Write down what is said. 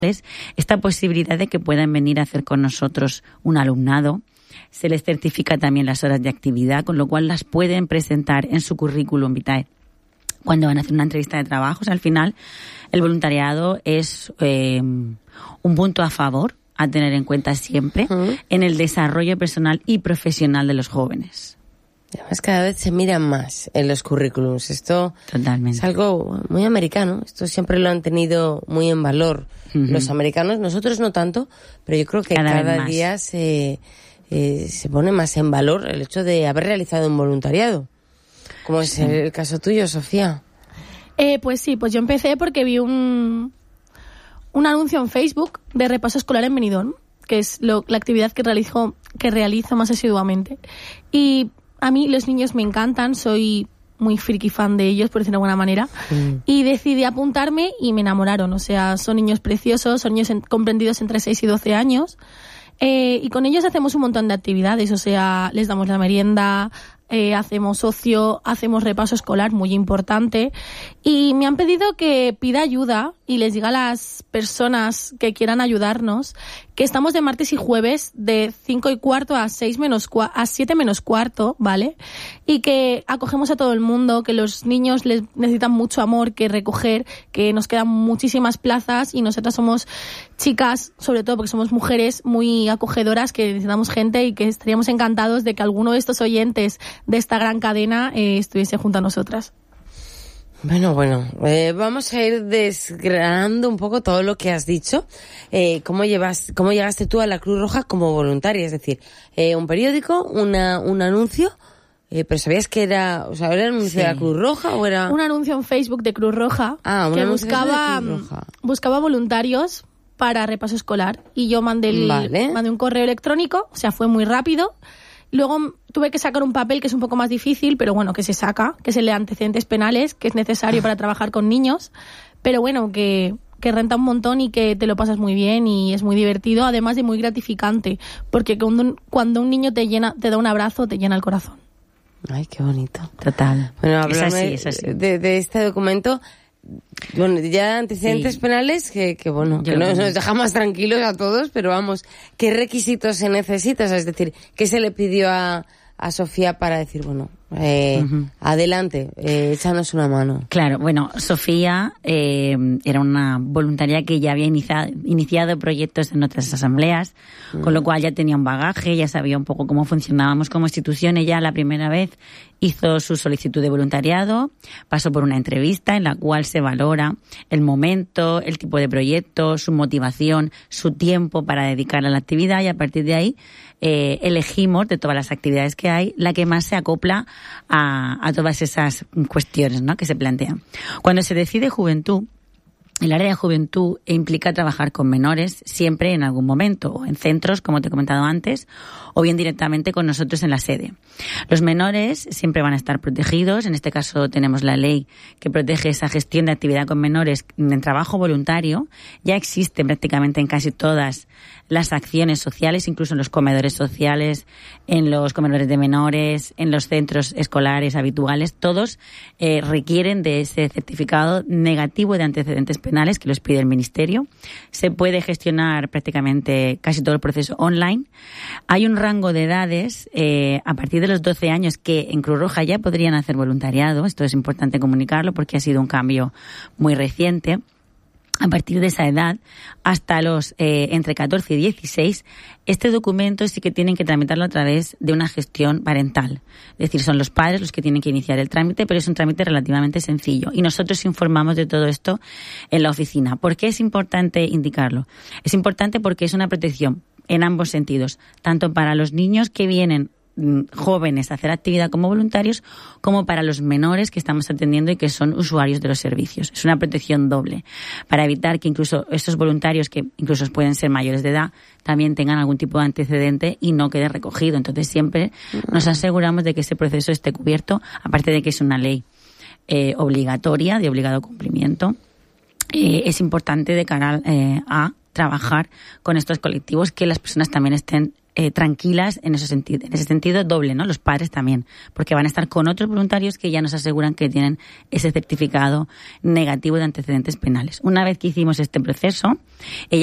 esta posibilidad de que puedan venir a hacer con nosotros un alumnado. Se les certifica también las horas de actividad, con lo cual las pueden presentar en su currículum vitae cuando van a hacer una entrevista de trabajo. O sea, al final, el voluntariado es un punto a favor a tener en cuenta siempre en el desarrollo personal y profesional de los jóvenes. Además, cada vez se miran más en los currículums. Esto Totalmente. Es algo muy americano. Esto siempre lo han tenido muy en valor los americanos. Nosotros no tanto, pero yo creo que cada día se pone más en valor el hecho de haber realizado un voluntariado. Como es el caso tuyo, Sofía. Pues sí, pues yo empecé porque vi un anuncio en Facebook de repaso escolar en Benidorm, que es la actividad que realizo más asiduamente. Y a mí los niños me encantan, soy muy friki fan de ellos, por decirlo de alguna manera, y decidí apuntarme y me enamoraron. O sea, son niños preciosos, son niños comprendidos entre 6 y 12 años, y con ellos hacemos un montón de actividades. O sea, les damos la merienda, hacemos ocio, hacemos repaso escolar, muy importante, y me han pedido que pida ayuda y les diga a las personas que quieran ayudarnos que estamos de martes y jueves de 5:15 a 7 menos cuarto, ¿vale? Y que acogemos a todo el mundo, que los niños les necesitan mucho amor que recoger, que nos quedan muchísimas plazas y nosotras somos chicas, sobre todo porque somos mujeres muy acogedoras, que necesitamos gente y que estaríamos encantados de que alguno de estos oyentes de esta gran cadena estuviese junto a nosotras. Bueno, vamos a ir desgranando un poco todo lo que has dicho. ¿Cómo llegaste tú a la Cruz Roja como voluntaria? Es decir, un periódico, un anuncio, pero ¿sabías que era un anuncio de la Cruz Roja o era...? Un anuncio en Facebook de Cruz Roja que buscaba voluntarios para repaso escolar, y yo mandé un correo electrónico. O sea, fue muy rápido. Luego tuve que sacar un papel que es un poco más difícil, pero bueno, que se saca, que es el de antecedentes penales, que es necesario para trabajar con niños, pero bueno, que renta un montón y que te lo pasas muy bien y es muy divertido, además de muy gratificante, porque cuando un niño te da un abrazo, te llena el corazón. Ay, qué bonito. Total. Bueno, háblame de este documento. Bueno, ya antecedentes penales que nos deja más tranquilos a todos, pero vamos, ¿qué requisitos se necesitan? Es decir, ¿qué se le pidió a Sofía para decir, adelante, échanos una mano? Claro, bueno, Sofía era una voluntaria que ya había iniciado proyectos en otras asambleas, con lo cual ya tenía un bagaje, ya sabía un poco cómo funcionábamos como institución. Ella la primera vez hizo su solicitud de voluntariado, pasó por una entrevista en la cual se valora el momento, el tipo de proyecto, su motivación, su tiempo para dedicar a la actividad, y a partir de ahí elegimos de todas las actividades que hay la que más se acopla a todas esas cuestiones, ¿no?, que se plantean. Cuando se decide juventud, el área de juventud implica trabajar con menores siempre en algún momento, o en centros, como te he comentado antes, o bien directamente con nosotros en la sede. Los menores siempre van a estar protegidos. En este caso tenemos la ley que protege esa gestión de actividad con menores en trabajo voluntario. Ya existe prácticamente en casi todas las acciones sociales, incluso en los comedores sociales, en los comedores de menores, en los centros escolares habituales. Todos requieren de ese certificado negativo de antecedentes penales que los pide el Ministerio. Se puede gestionar prácticamente casi todo el proceso online. Hay un rango de edades a partir de los 12 años que en Cruz Roja ya podrían hacer voluntariado. Esto es importante comunicarlo porque ha sido un cambio muy reciente. A partir de esa edad, hasta los entre 14 y 16, este documento sí que tienen que tramitarlo a través de una gestión parental. Es decir, son los padres los que tienen que iniciar el trámite, pero es un trámite relativamente sencillo. Y nosotros informamos de todo esto en la oficina. ¿Por qué es importante indicarlo? Es importante porque es una protección en ambos sentidos, tanto para los niños que vienen jóvenes a hacer actividad como voluntarios, como para los menores que estamos atendiendo y que son usuarios de los servicios. Es una protección doble para evitar que incluso estos voluntarios, que incluso pueden ser mayores de edad, también tengan algún tipo de antecedente y no quede recogido. Entonces siempre nos aseguramos de que ese proceso esté cubierto, aparte de que es una ley obligatoria, de obligado cumplimiento. Es importante de cara a trabajar con estos colectivos que las personas también estén tranquilas en ese sentido doble, ¿no? Los padres también, porque van a estar con otros voluntarios que ya nos aseguran que tienen ese certificado negativo de antecedentes penales. Una vez que hicimos este proceso, ella